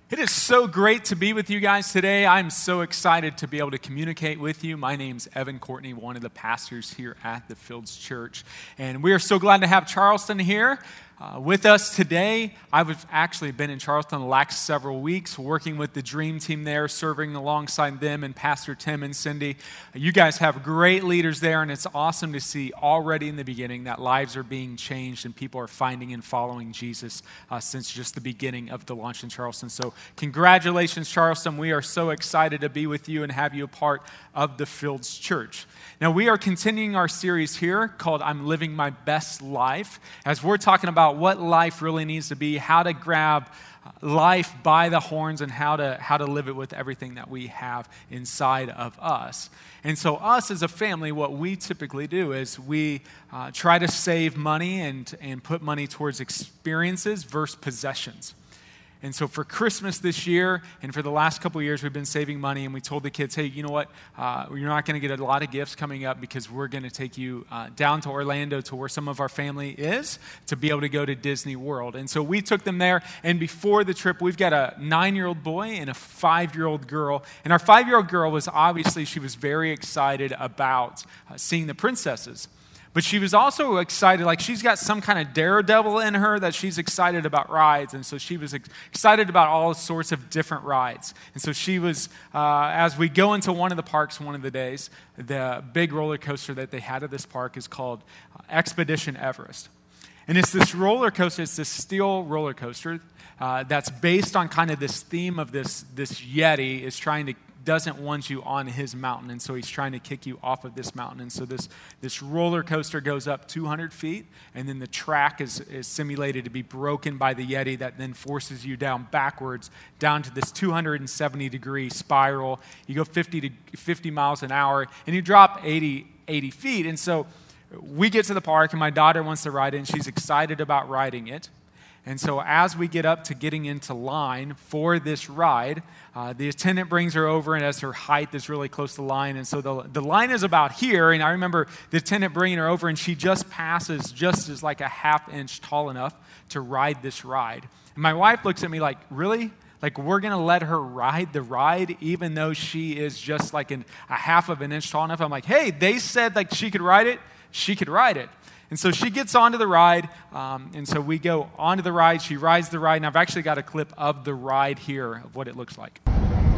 It is so great to be with you guys today. I'm so excited to be able to communicate with you. My name's Evan Courtney, one of the pastors here at the Fields Church. And we are so glad to have Charleston here with us today. I've actually been in Charleston the last several weeks, working with the Dream Team there, serving alongside them and Pastor Tim and Cindy. You guys have great leaders there, and it's awesome to see already in the beginning that lives are being changed and people are finding and following Jesus since just the beginning of the launch in Charleston. So congratulations, Charleston. We are so excited to be with you and have you a part of the Fields Church. Now, we are continuing our series here called I'm Living My Best Life, as we're talking about what life really needs to be, how to grab life by the horns, and how to live it with everything that we have inside of us. And so us as a family, what we typically do is we try to save money and put money towards experiences versus possessions. And so for Christmas this year and for the last couple of years, we've been saving money, and we told the kids, hey, you know what? You're not going to get a lot of gifts coming up because we're going to take you down to Orlando to where some of our family is to be able to go to Disney World. And so we took them there, and before the trip, we've got a 9-year-old boy and a 5-year-old girl. And our 5-year-old girl was she was very excited about seeing the princesses. But she was also excited, like she's got some kind of daredevil in her that she's excited about rides. And so she was excited about all sorts of different rides. And so she was, as we go into one of the parks one of the days, the big roller coaster that they had at this park is called Expedition Everest. And it's this roller coaster, it's this steel roller coaster that's based on kind of this theme of this Yeti is doesn't want you on his mountain, and so he's trying to kick you off of this mountain. And so this roller coaster goes up 200 feet, and then the track is simulated to be broken by the Yeti that then forces you down backwards, down to this 270-degree spiral. You go 50 miles an hour, and you drop 80 feet. And so we get to the park, and my daughter wants to ride it, and she's excited about riding it. And so as we get up to getting into line for this ride, the attendant brings her over, and as her height is really close to the line, and so the line is about here, and I remember the attendant bringing her over, and she just passes just as like a half inch tall enough to ride this ride. And my wife looks at me like, really? Like we're going to let her ride the ride even though she is just like a half of an inch tall enough? I'm like, hey, they said like she could ride it. She could ride it. And so she gets onto the ride, and so we go onto the ride. She rides the ride, and I've actually got a clip of the ride here of what it looks like. There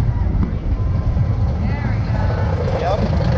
we go. Yep.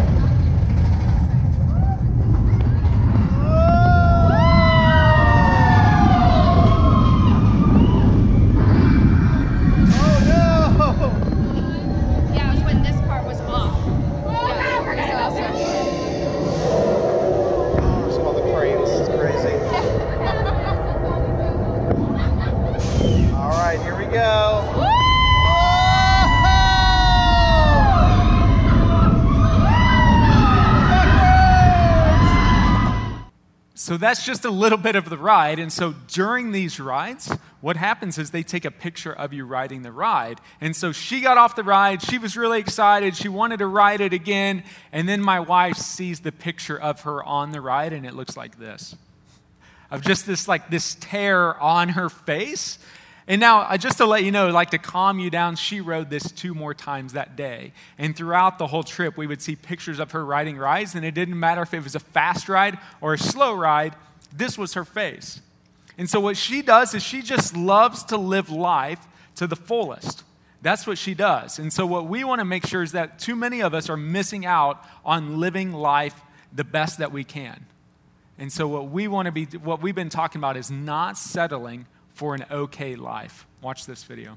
So that's just a little bit of the ride. And so during these rides, what happens is they take a picture of you riding the ride. And so she got off the ride. She was really excited. She wanted to ride it again. And then my wife sees the picture of her on the ride, and it looks like this. Of just this tear on her face. And now, just to let you know, like to calm you down, she rode this 2 more times that day. And throughout the whole trip, we would see pictures of her riding rides, and it didn't matter if it was a fast ride or a slow ride, this was her face. And so what she does is she just loves to live life to the fullest. That's what she does. And so what we want to make sure is that too many of us are missing out on living life the best that we can. And so what we've been talking about is not settling for an okay life. Watch this video.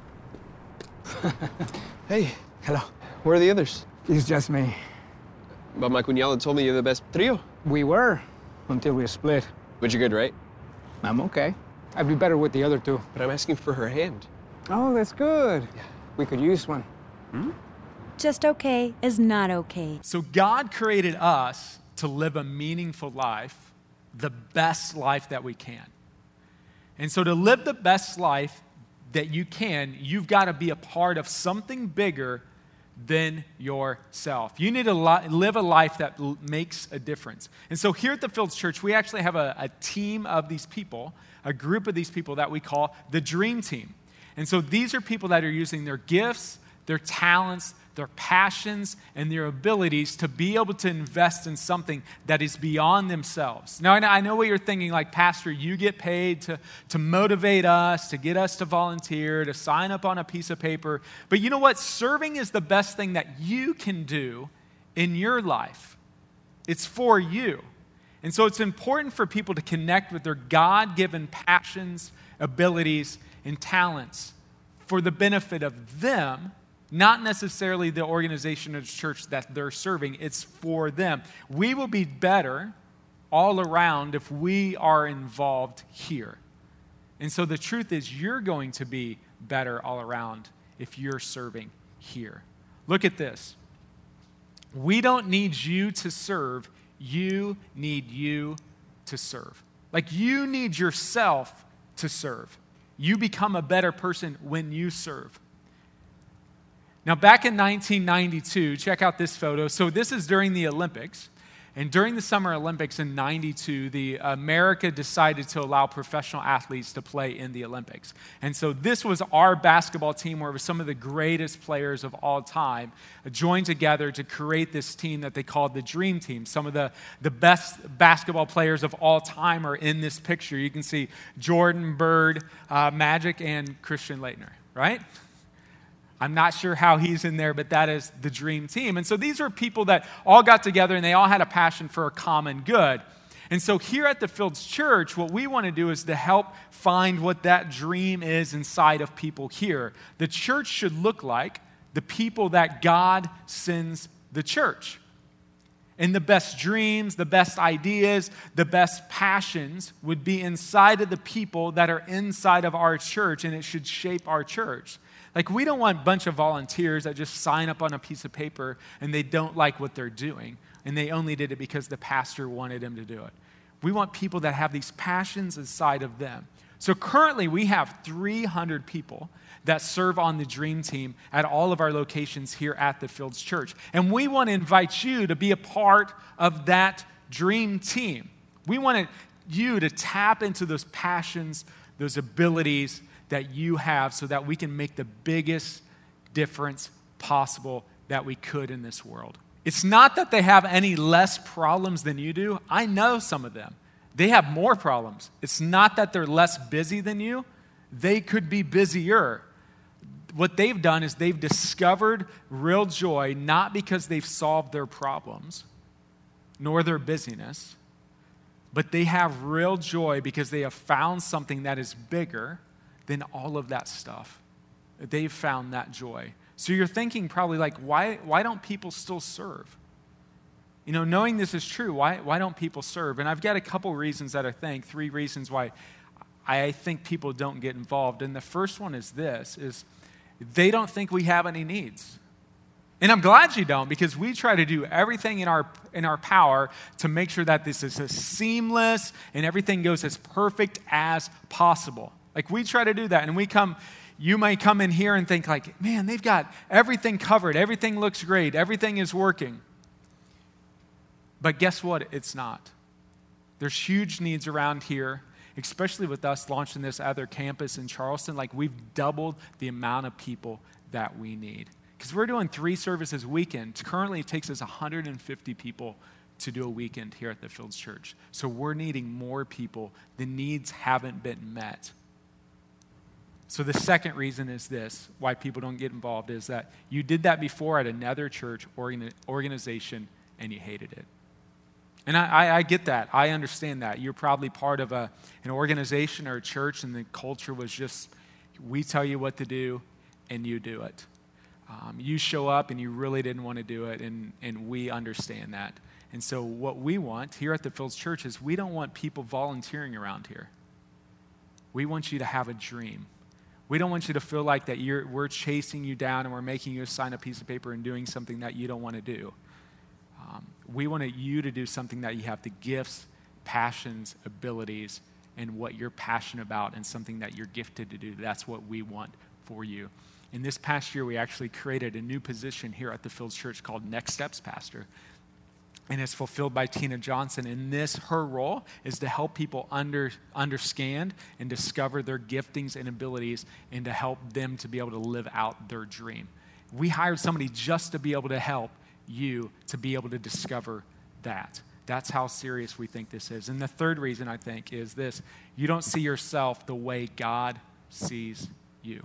Hey. Hello. Where are the others? It's just me. But my cuñado told me you're the best trio. We were, until we split. But you're good, right? I'm okay. I'd be better with the other 2. But I'm asking for her hand. Oh, that's good. Yeah. We could use one. Just okay is not okay. So God created us to live a meaningful life, the best life that we can. And so to live the best life that you can, you've got to be a part of something bigger than yourself. You need to live a life that makes a difference. And so here at the Fields Church, we actually have a team of these people, a group of these people that we call the Dream Team. And so these are people that are using their gifts, their talents, their passions, and their abilities to be able to invest in something that is beyond themselves. Now, I know what you're thinking, like, Pastor, you get paid to motivate us, to get us to volunteer, to sign up on a piece of paper. But you know what? Serving is the best thing that you can do in your life. It's for you. And so it's important for people to connect with their God-given passions, abilities, and talents for the benefit of them, not necessarily the organization or church that they're serving. It's for them. We will be better all around if we are involved here. And so the truth is, you're going to be better all around if you're serving here. Look at this. We don't need you to serve. You need you to serve. Like, you need yourself to serve. You become a better person when you serve. Now, back in 1992, check out this photo. So this is during the Olympics. And during the Summer Olympics in 92, America decided to allow professional athletes to play in the Olympics. And so this was our basketball team, where some of the greatest players of all time joined together to create this team that they called the Dream Team. Some of the best basketball players of all time are in this picture. You can see Jordan, Bird, Magic, and Christian Laettner, right? I'm not sure how he's in there, but that is the Dream Team. And so these are people that all got together and they all had a passion for a common good. And so here at the Fields Church, what we want to do is to help find what that dream is inside of people here. The church should look like the people that God sends the church. And the best dreams, the best ideas, the best passions would be inside of the people that are inside of our church, and it should shape our church. Like, we don't want a bunch of volunteers that just sign up on a piece of paper and they don't like what they're doing, and they only did it because the pastor wanted them to do it. We want people that have these passions inside of them. So currently we have 300 people that serve on the Dream Team at all of our locations here at the Fields Church. And we want to invite you to be a part of that Dream Team. We want you to tap into those passions, those abilities that you have, so that we can make the biggest difference possible that we could in this world. It's not that they have any less problems than you do. I know some of them. They have more problems. It's not that they're less busy than you. They could be busier. What they've done is they've discovered real joy, not because they've solved their problems, nor their busyness, but they have real joy because they have found something that is bigger than all of that stuff. They've found that joy. So you're thinking probably like, why don't people still serve? You know, knowing this is true, why don't people serve? And I've got a couple reasons that I think, 3 reasons why I think people don't get involved. And the first one is this, is they don't think we have any needs. And I'm glad you don't, because we try to do everything in our power to make sure that this is as seamless and everything goes as perfect as possible. Like, we try to do that, and you might come in here and think like, man, they've got everything covered. Everything looks great. Everything is working. But guess what? It's not. There's huge needs around here, especially with us launching this other campus in Charleston. Like, we've doubled the amount of people that we need. Because we're doing 3 services a weekend. Currently, it takes us 150 people to do a weekend here at the Fields Church. So we're needing more people. The needs haven't been met. So the second reason is this, why people don't get involved, is that you did that before at another church organization and you hated it. And I get that. I understand that. You're probably part of an organization or a church, and the culture was just, we tell you what to do and you do it. You show up and you really didn't want to do it, and we understand that. And so what we want here at the Fields Church is we don't want people volunteering around here. We want you to have a dream. We don't want you to feel like that we're chasing you down and we're making you sign a piece of paper and doing something that you don't want to do. We want you to do something that you have the gifts, passions, abilities, and what you're passionate about, and something that you're gifted to do. That's what we want for you. In this past year, we actually created a new position here at the Fields Church called Next Steps Pastor. and it's fulfilled by Tina Johnson. And her role is to help people understand and discover their giftings and abilities and to help them to be able to live out their dream. We hired somebody just to be able to help you to be able to discover that. That's how serious we think this is. And the third reason, I think, is this: you don't see yourself the way God sees you.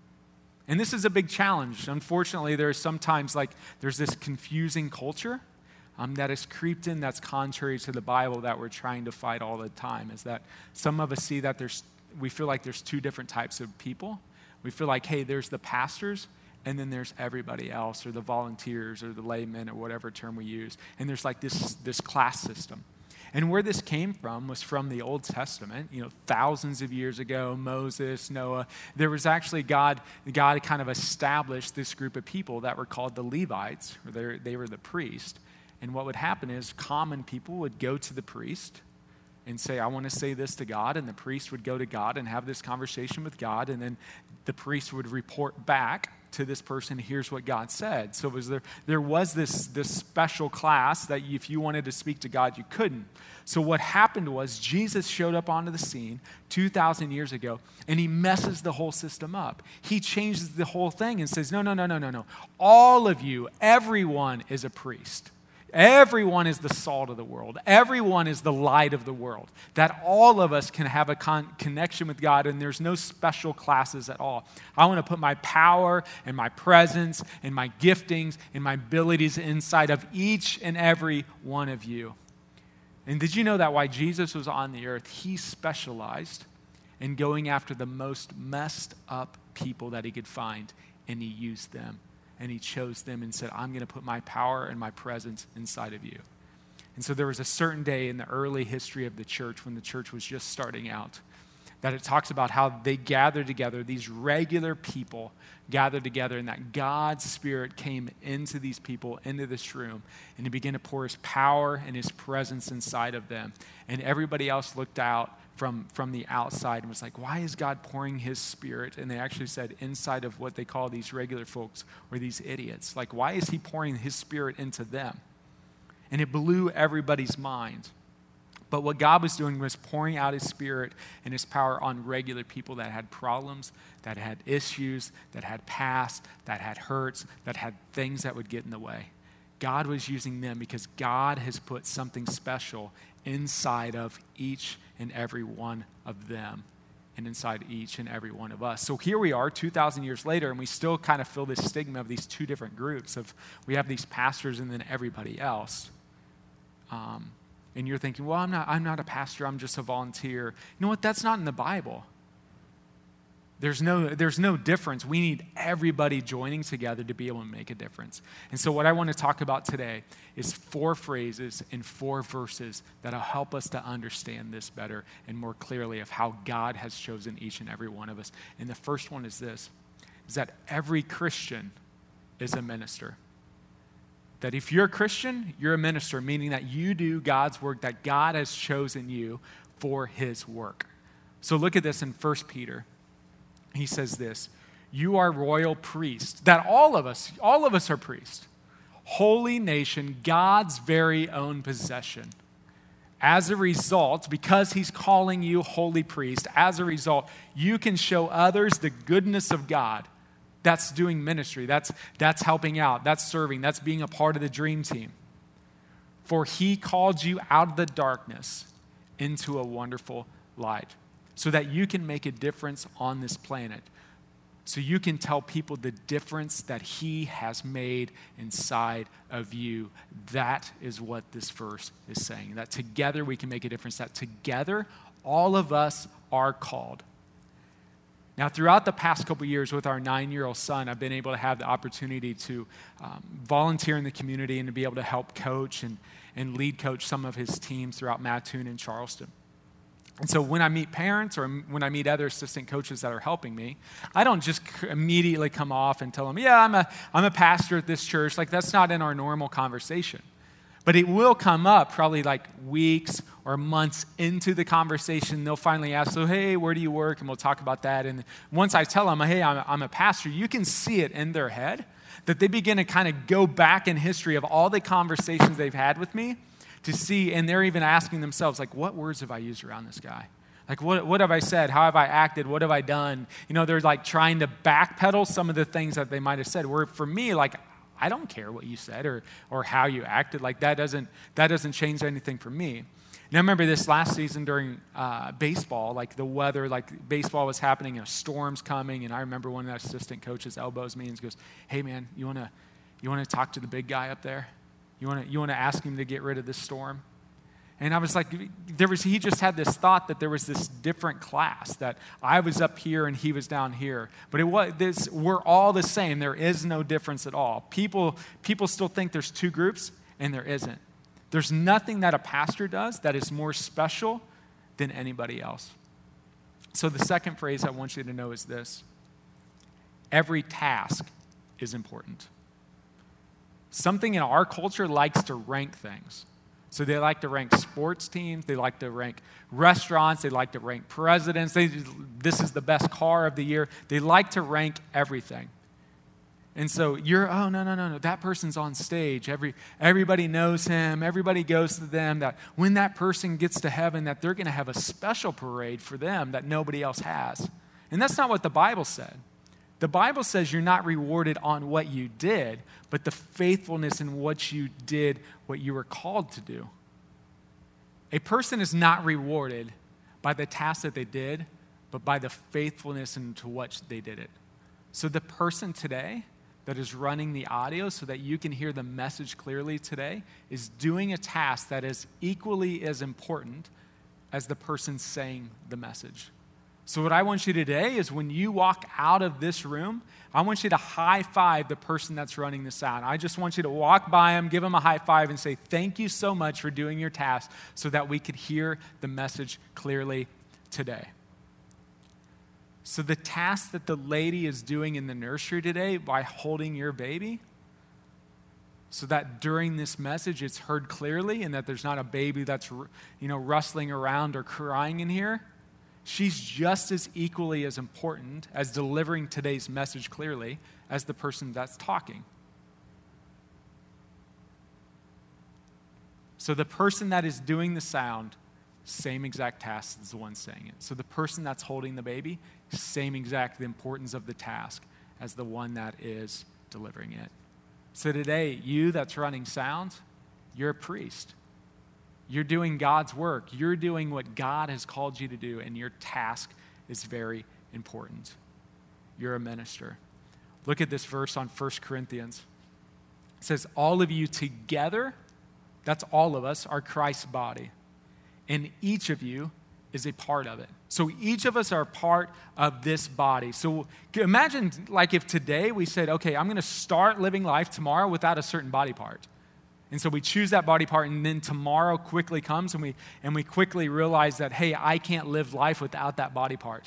And this is a big challenge. Unfortunately, there's sometimes there's this confusing culture that has creeped in that's contrary to the Bible that we're trying to fight all the time. Is that some of us see that we feel like there's two different types of people. We feel like, hey, there's the pastors, and then there's everybody else, or the volunteers, or the laymen, or whatever term we use. And there's like this class system. And where this came from was from the Old Testament, thousands of years ago, Moses, Noah. There was actually God kind of established this group of people that were called the Levites, or they were the priest. And what would happen is common people would go to the priest and say, I want to say this to God, and the priest would go to God and have this conversation with God, and then the priest would report back to this person, here's what God said. So there was this special class that if you wanted to speak to God, you couldn't. So what happened was Jesus showed up onto the scene 2,000 years ago, and he messes the whole system up. He changes the whole thing and says, no. All of you, everyone is a priest. Everyone is the salt of the world. Everyone is the light of the world. That all of us can have a connection with God, and there's no special classes at all. I want to put my power and my presence and my giftings and my abilities inside of each and every one of you. And did you know that while Jesus was on the earth, he specialized in going after the most messed up people that he could find, and he used them. And he chose them and said, I'm going to put my power and my presence inside of you. And so there was a certain day in the early history of the church, when the church was just starting out, that it talks about how they gathered together, these regular people gathered together, and that God's Spirit came into these people, into this room, and he began to pour his power and his presence inside of them. And everybody else looked out from the outside and was like, why is God pouring his Spirit? And they actually said inside of what they call these regular folks, or these idiots. Like, why is he pouring his Spirit into them? And it blew everybody's mind. But what God was doing was pouring out his Spirit and his power on regular people that had problems, that had issues, that had past, that had hurts, that had things that would get in the way. God was using them because God has put something special inside of each and every one of them, and inside each and every one of us. So here we are 2,000 years later, and we still kind of feel this stigma of these two different groups of, we have these pastors and then everybody else. And you're thinking, well, I'm not a pastor, I'm just a volunteer. You know what? That's not in the Bible. There's no difference. We need everybody joining together to be able to make a difference. And so what I want to talk about today is 4 phrases and 4 verses that'll help us to understand this better and more clearly of how God has chosen each and every one of us. And the first one is this, is that every Christian is a minister. That if you're a Christian, you're a minister, meaning that you do God's work, that God has chosen you for his work. So look at this in 1 Peter. He says this, you are royal priests, that all of us are priests, holy nation, God's very own possession. As a result, because he's calling you holy priest, as a result, you can show others the goodness of God. That's doing ministry. That's helping out. That's serving. That's being a part of the dream team. For he called you out of the darkness into a wonderful light, so that you can make a difference on this planet. So you can tell people the difference that he has made inside of you. That is what this verse is saying. That together we can make a difference. That together all of us are called. Now, throughout the past couple years with our 9-year-old son, I've been able to have the opportunity to volunteer in the community and to be able to help coach and lead coach some of his teams throughout Mattoon and Charleston. And so when I meet parents or when I meet other assistant coaches that are helping me, I don't just immediately come off and tell them, yeah, I'm a pastor at this church. Like, that's not in our normal conversation. But it will come up probably like weeks or months into the conversation. They'll finally ask, so, hey, where do you work? And we'll talk about that. And once I tell them, hey, I'm a pastor, you can see it in their head that they begin to kind of go back in history of all the conversations they've had with me to see, and they're even asking themselves, like, what words have I used around this guy? Like, what have I said? How have I acted? What have I done? You know, they're like trying to backpedal some of the things that they might have said. Where for me, like, I don't care what you said or how you acted. Like, that doesn't change anything for me. And I remember this last season during baseball, like the weather, like baseball was happening, a storm's coming, and I remember one of the assistant coaches elbows me and goes, "Hey man, you wanna talk to the big guy up there? You wanna ask him to get rid of this storm?" And I was like, he just had this thought that there was this different class, that I was up here and he was down here. But we're all the same. There is no difference at all. People still think there's two groups, and there isn't. There's nothing that a pastor does that is more special than anybody else. So the second phrase I want you to know is this: every task is important. Something in our culture likes to rank things. So they like to rank sports teams, they like to rank restaurants, they like to rank presidents. This is the best car of the year. They like to rank everything. And so no, that person's on stage. Everybody knows him. Everybody goes to them. That when that person gets to heaven, that they're going to have a special parade for them that nobody else has. And that's not what the Bible said. The Bible says you're not rewarded on what you did, but the faithfulness in what you did, what you were called to do. A person is not rewarded by the task that they did, but by the faithfulness into what they did it. So the person today that is running the audio so that you can hear the message clearly today is doing a task that is equally as important as the person saying the message. So what I want you today is when you walk out of this room, I want you to high five the person that's running the sound. I just want you to walk by them, give them a high five, and say, thank you so much for doing your task so that we could hear the message clearly today. So the task that the lady is doing in the nursery today by holding your baby, so that during this message it's heard clearly and that there's not a baby that's rustling around or crying in here, she's just as equally as important as delivering today's message clearly as the person that's talking. So the person that is doing the sound, same exact task as the one saying it. So the person that's holding the baby, same exact the importance of the task as the one that is delivering it. So today, you that's running sound, you're a priest. You're doing God's work. You're doing what God has called you to do, and your task is very important. You're a minister. Look at this verse on 1 Corinthians. It says, all of you together, that's all of us, are Christ's body. And each of you is a part of it. So each of us are part of this body. So imagine like if today we said, okay, I'm going to start living life tomorrow without a certain body part. And so we choose that body part, and then tomorrow quickly comes, and we quickly realize that, hey, I can't live life without that body part.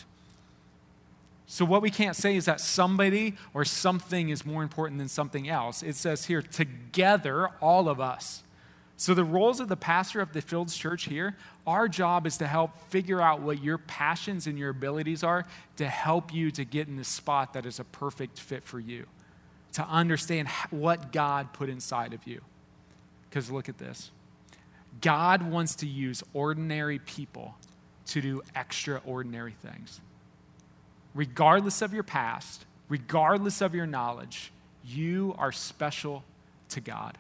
So what we can't say is that somebody or something is more important than something else. It says here, together, all of us. So the roles of the pastor of the Fields Church here, our job is to help figure out what your passions and your abilities are to help you to get in the spot that is a perfect fit for you, to understand what God put inside of you. Because look at this. God wants to use ordinary people to do extraordinary things. Regardless of your past, regardless of your knowledge, you are special to God.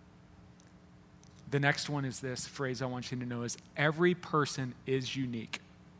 The next one is this phrase I want you to know is every person is unique.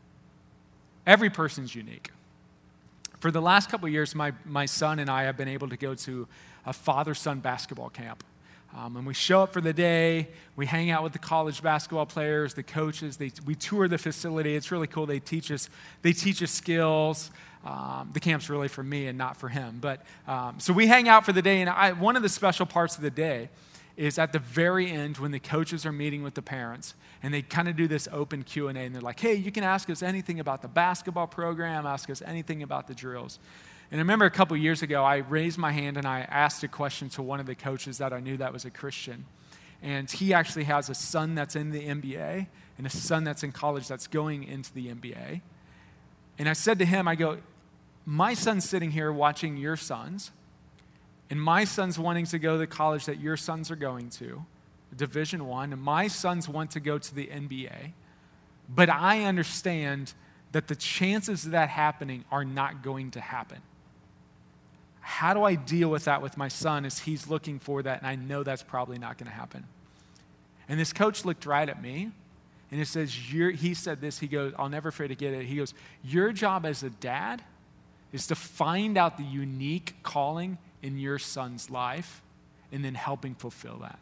Every person's unique. For the last couple of years, my son and I have been able to go to a father-son basketball camp. And we show up for the day, we hang out with the college basketball players, the coaches, we tour the facility. It's really cool. They teach us skills. The camp's really for me and not for him. But so we hang out for the day, and one of the special parts of the day is at the very end when the coaches are meeting with the parents, and they kind of do this open Q&A, and they're like, hey, you can ask us anything about the basketball program, ask us anything about the drills. And I remember a couple years ago, I raised my hand and I asked a question to one of the coaches that I knew that was a Christian. And he actually has a son that's in the NBA and a son that's in college that's going into the NBA. And I said to him, I go, my son's sitting here watching your sons, and my son's wanting to go to the college that your sons are going to, Division I, and my sons want to go to the NBA, but I understand that the chances of that happening are not going to happen. How do I deal with that with my son as he's looking for that, and I know that's probably not going to happen? And this coach looked right at me, and he said this, he goes, I'll never forget it. He goes, your job as a dad is to find out the unique calling in your son's life and then helping fulfill that.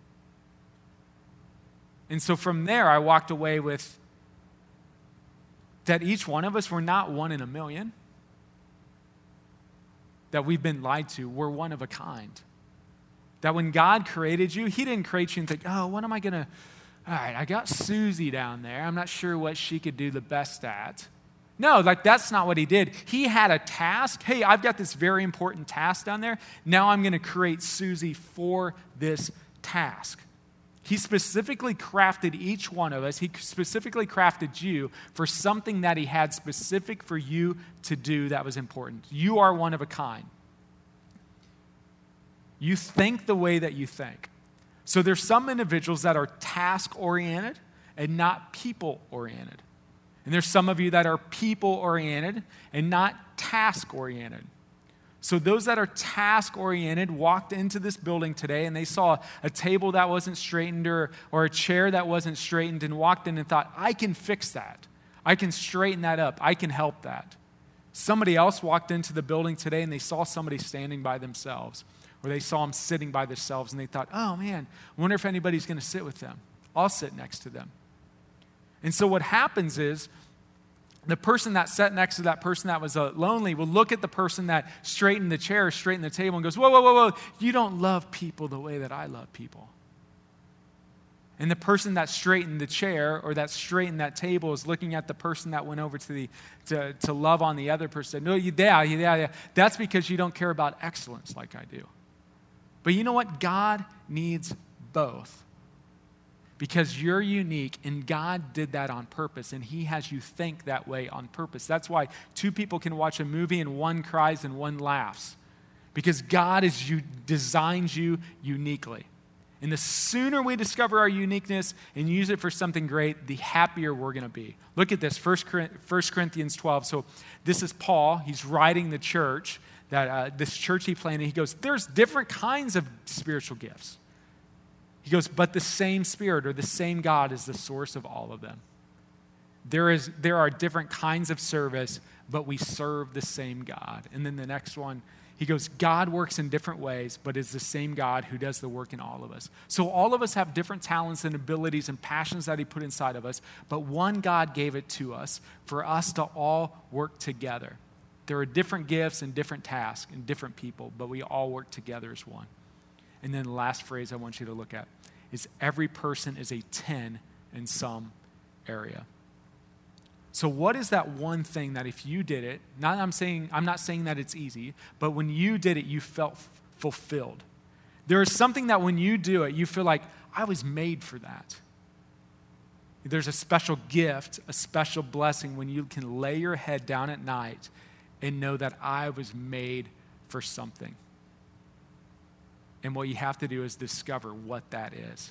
And so from there, I walked away with that each one of us, we're not one in a million. That we've been lied to. We're one of a kind. That when God created you, he didn't create you and think, oh, what am I going to, all right, I got Susie down there. I'm not sure what she could do the best at. No, that's not what he did. He had a task. Hey, I've got this very important task down there. Now I'm going to create Susie for this task. He specifically crafted each one of us. He specifically crafted you for something that he had specific for you to do that was important. You are one of a kind. You think the way that you think. So there's some individuals that are task-oriented and not people-oriented. And there's some of you that are people-oriented and not task-oriented. So those that are task-oriented walked into this building today and they saw a table that wasn't straightened or a chair that wasn't straightened and walked in and thought, I can fix that. I can straighten that up. I can help that. Somebody else walked into the building today and they saw somebody standing by themselves or they saw them sitting by themselves and they thought, oh man, I wonder if anybody's going to sit with them. I'll sit next to them. And so what happens is, the person that sat next to that person that was lonely will look at the person that straightened the chair, straightened the table, and goes, whoa, whoa, whoa, whoa, you don't love people the way that I love people. And the person that straightened the chair or that straightened that table is looking at the person that went over to love on the other person. No, yeah. That's because you don't care about excellence like I do. But you know what? God needs both. Because you're unique, and God did that on purpose, and he has you think that way on purpose. That's why two people can watch a movie and one cries and one laughs. Because God designed you uniquely. And the sooner we discover our uniqueness and use it for something great, the happier we're going to be. Look at this, 1 Corinthians 12. So this is Paul. He's writing the church, this church he planted. He goes, there's different kinds of spiritual gifts. He goes, but the same Spirit or the same God is the source of all of them. There are different kinds of service, but we serve the same God. And then the next one, he goes, God works in different ways, but it's the same God who does the work in all of us. So all of us have different talents and abilities and passions that he put inside of us, but one God gave it to us for us to all work together. There are different gifts and different tasks and different people, but we all work together as one. And then the last phrase I want you to look at is every person is a 10 in some area. So what is that one thing that if you did it, I'm not saying that it's easy, but when you did it, you felt fulfilled. There is something that when you do it, you feel like, I was made for that. There's a special gift, a special blessing when you can lay your head down at night and know that I was made for something. And what you have to do is discover what that is.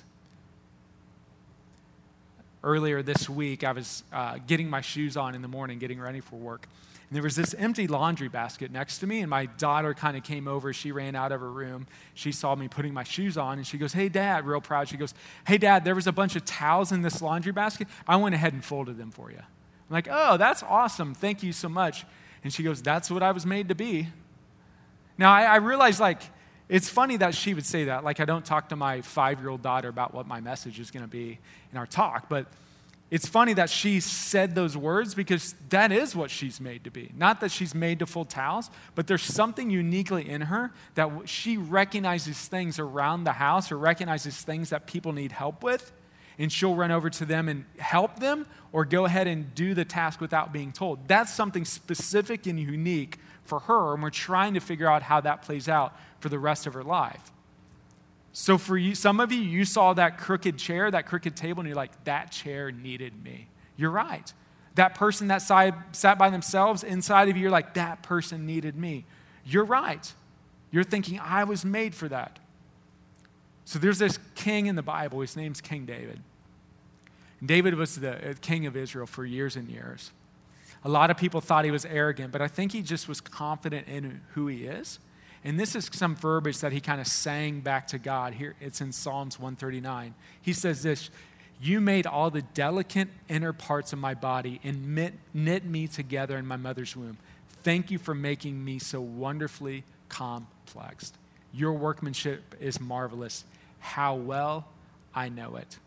Earlier this week, I was getting my shoes on in the morning, getting ready for work. And there was this empty laundry basket next to me, and my daughter kind of came over. She ran out of her room. She saw me putting my shoes on, and she goes, hey, Dad, real proud. She goes, hey, Dad, there was a bunch of towels in this laundry basket. I went ahead and folded them for you. I'm like, oh, that's awesome. Thank you so much. And she goes, that's what I was made to be. Now, I realized, it's funny that she would say that. I don't talk to my 5-year-old daughter about what my message is going to be in our talk, but it's funny that she said those words because that is what she's made to be. Not that she's made to fold towels, but there's something uniquely in her that she recognizes things around the house or recognizes things that people need help with, and she'll run over to them and help them or go ahead and do the task without being told. That's something specific and unique for her, and we're trying to figure out how that plays out for the rest of her life. So for you, some of you saw that crooked chair, that crooked table, and you're like, that chair needed me. You're right. That person that sat by themselves inside of you, you're like, that person needed me. You're right. You're thinking, I was made for that. So there's this king in the Bible. His name's King David. David was the king of Israel for years and years. A lot of people thought he was arrogant, but I think he just was confident in who he is. And this is some verbiage that he kind of sang back to God. Here, it's in Psalms 139. He says this, you made all the delicate inner parts of my body and knit me together in my mother's womb. Thank you for making me so wonderfully complex. Your workmanship is marvelous. How well I know it.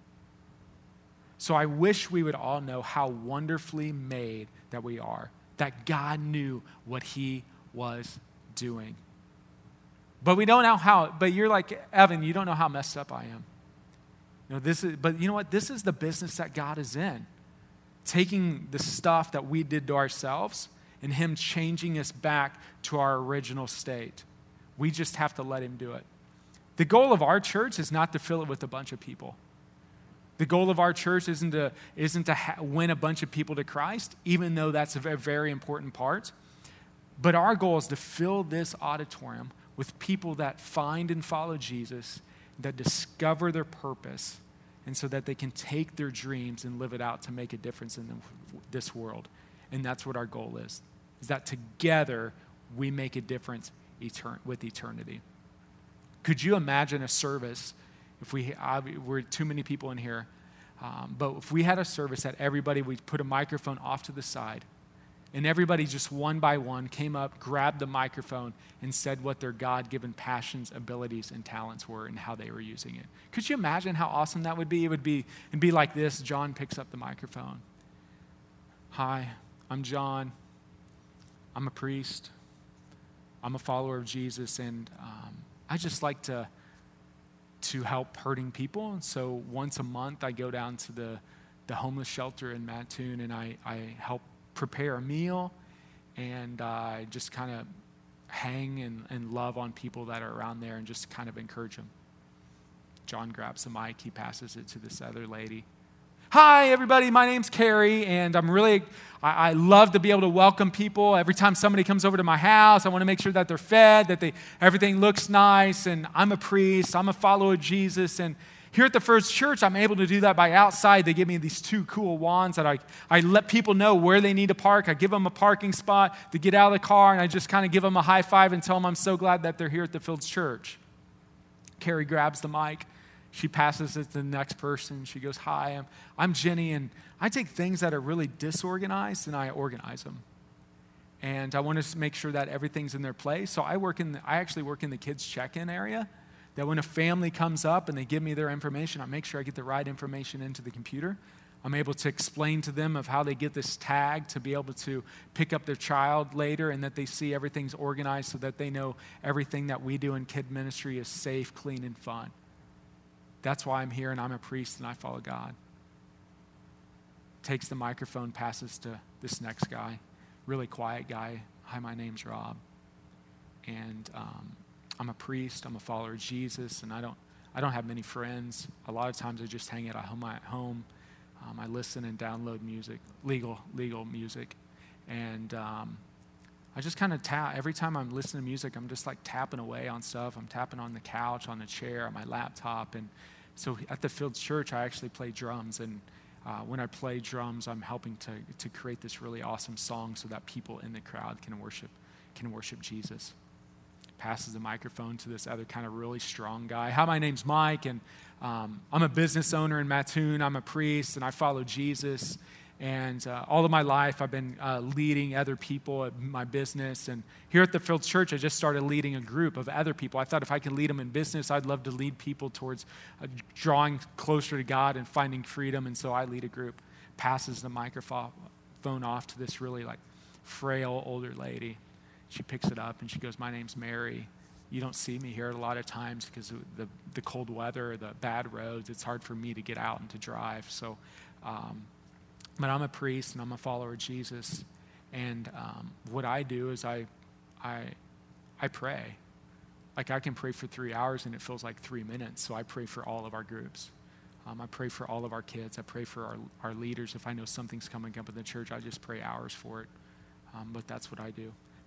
So I wish we would all know how wonderfully made that we are, that God knew what he was doing. But we don't know how, but you're like, Evan, you don't know how messed up I am. But you know what? This is the business that God is in. Taking the stuff that we did to ourselves and him changing us back to our original state. We just have to let him do it. The goal of our church is not to fill it with a bunch of people. The goal of our church isn't to win a bunch of people to Christ, even though that's a very important part. But our goal is to fill this auditorium with people that find and follow Jesus, that discover their purpose, and so that they can take their dreams and live it out to make a difference in this world. And that's what our goal is that together we make a difference with eternity. Could you imagine a service, if we're too many people in here, but if we had a service that everybody, we put a microphone off to the side, and everybody just one by one came up, grabbed the microphone, and said what their God-given passions, abilities, and talents were and how they were using it. Could you imagine how awesome that would be? It'd be like this. John picks up the microphone. Hi, I'm John. I'm a priest. I'm a follower of Jesus, and I just like to help hurting people. And so once a month, I go down to the homeless shelter in Mattoon, and I help prepare a meal, and I just kind of hang and love on people that are around there and just kind of encourage them. John grabs the mic. He passes it to this other lady. Hi, everybody. My name's Carrie, and I love to be able to welcome people. Every time somebody comes over to my house, I want to make sure that they're fed, that everything looks nice, and I'm a priest. I'm a follower of Jesus, and here at the First Church, I'm able to do that by outside. They give me these two cool wands that I let people know where they need to park. I give them a parking spot to get out of the car, and I just kind of give them a high five and tell them I'm so glad that they're here at the Fields Church. Carrie grabs the mic. She passes it to the next person. She goes, hi, I'm Jenny, and I take things that are really disorganized and I organize them. And I want to make sure that everything's in their place. So I actually work in the kids' check-in area, that when a family comes up and they give me their information, I make sure I get the right information into the computer. I'm able to explain to them of how they get this tag to be able to pick up their child later, and that they see everything's organized so that they know everything that we do in kid ministry is safe, clean, and fun. That's why I'm here, and I'm a priest, and I follow God. Takes the microphone, passes to this next guy, really quiet guy. Hi, my name's Rob, and I'm a priest. I'm a follower of Jesus, and I don't have many friends. A lot of times I just hang out at home. I listen and download music, legal music, and I just kind of tap. Every time I'm listening to music, I'm just like tapping away on stuff. I'm tapping on the couch, on the chair, on my laptop, and so at the Fields Church, I actually play drums, and when I play drums, I'm helping to create this really awesome song so that people in the crowd can worship Jesus. Passes the microphone to this other kind of really strong guy. Hi, my name's Mike, and I'm a business owner in Mattoon. I'm a priest, and I follow Jesus. And all of my life, I've been leading other people at my business. And here at the Fields Church, I just started leading a group of other people. I thought if I could lead them in business, I'd love to lead people towards drawing closer to God and finding freedom. And so I lead a group. Passes the microphone off to this really frail older lady. She picks it up and she goes, my name's Mary. You don't see me here a lot of times because of the cold weather, the bad roads. It's hard for me to get out and to drive. So, but I'm a priest and I'm a follower of Jesus. And what I do is I pray. Like I can pray for 3 hours and it feels like 3 minutes. So I pray for all of our groups. I pray for all of our kids. I pray for our leaders. If I know something's coming up in the church, I just pray hours for it. But that's what I do.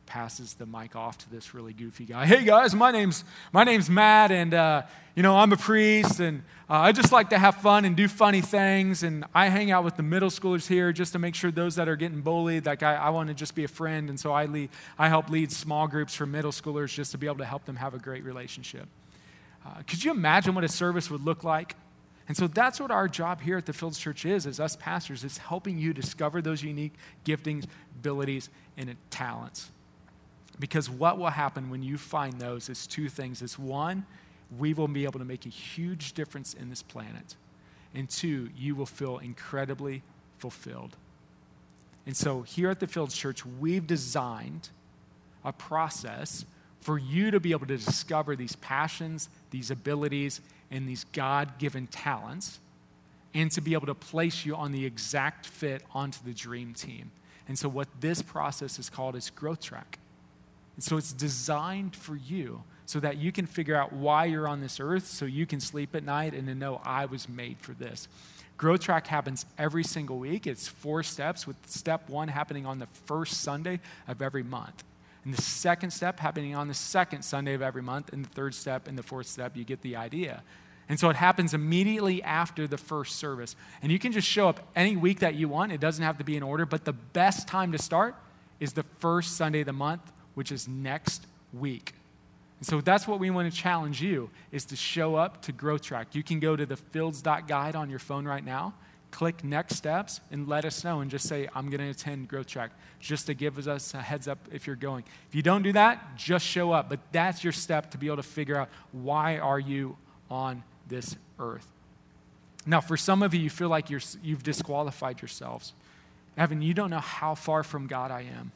passes the mic off to this really goofy guy. Hey guys, my name's Matt, and I'm a priest, and I just like to have fun and do funny things, and I hang out with the middle schoolers here just to make sure those that are getting bullied, like I want to just be a friend, and so I help lead small groups for middle schoolers just to be able to help them have a great relationship. Could you imagine what a service would look like? And so that's what our job here at the Fields Church is, as us pastors, is helping you discover those unique giftings, abilities, and talents. Because what will happen when you find those is two things. It's one, we will be able to make a huge difference in this planet. And two, you will feel incredibly fulfilled. And so here at the Fields Church, we've designed a process for you to be able to discover these passions, these abilities, and these God-given talents, and to be able to place you on the exact fit onto the dream team. And so what this process is called is Growth Track. And so it's designed for you so that you can figure out why you're on this earth, so you can sleep at night and to know I was made for this. Growth Track happens every single week. It's 4 steps, with step 1 happening on the first Sunday of every month. And the second step happening on the second Sunday of every month, and the third step and the fourth step, you get the idea. And so it happens immediately after the first service. And you can just show up any week that you want. It doesn't have to be in order, but the best time to start is the first Sunday of the month, which is next week. And so that's what we want to challenge you, is to show up to Growth Track. You can go to the fields.guide on your phone right now, click next steps, and let us know, and just say, I'm going to attend Growth Track, just to give us a heads up if you're going. If you don't do that, just show up. But that's your step to be able to figure out, why are you on this earth? Now, for some of you, you feel like you've disqualified yourselves. Evan, you don't know how far from God I am.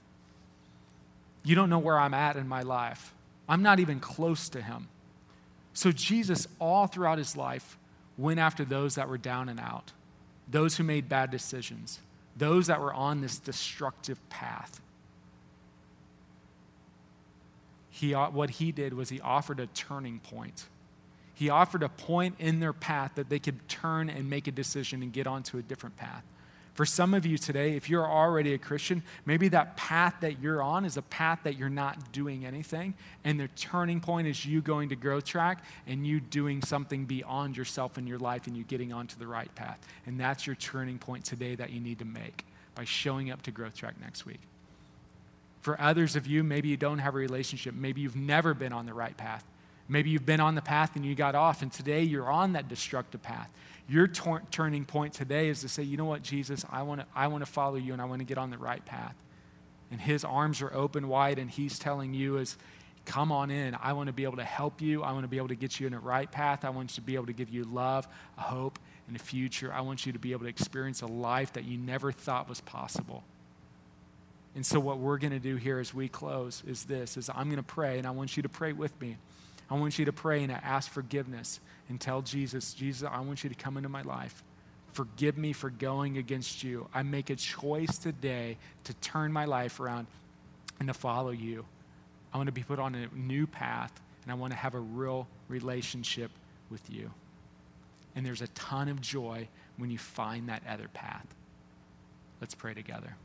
You don't know where I'm at in my life. I'm not even close to him. So Jesus, all throughout his life, went after those that were down and out, those who made bad decisions, those that were on this destructive path. What he did was he offered a turning point. He offered a point in their path that they could turn and make a decision and get onto a different path. For some of you today, if you're already a Christian, maybe that path that you're on is a path that you're not doing anything, and the turning point is you going to Growth Track and you doing something beyond yourself in your life and you getting onto the right path. And that's your turning point today that you need to make by showing up to Growth Track next week. For others of you, maybe you don't have a relationship. Maybe you've never been on the right path. Maybe you've been on the path and you got off, and today you're on that destructive path. Your turning point today is to say, you know what, Jesus, I want to follow you, and I want to get on the right path. And his arms are open wide, and he's telling you is, come on in. I want to be able to help you. I want to be able to get you in the right path. I want to be able to give you love, a hope, and a future. I want you to be able to experience a life that you never thought was possible. And so what we're going to do here as we close is I'm going to pray, and I want you to pray with me. I want you to pray and ask forgiveness and tell Jesus, I want you to come into my life. Forgive me for going against you. I make a choice today to turn my life around and to follow you. I want to be put on a new path, and I want to have a real relationship with you. And there's a ton of joy when you find that other path. Let's pray together.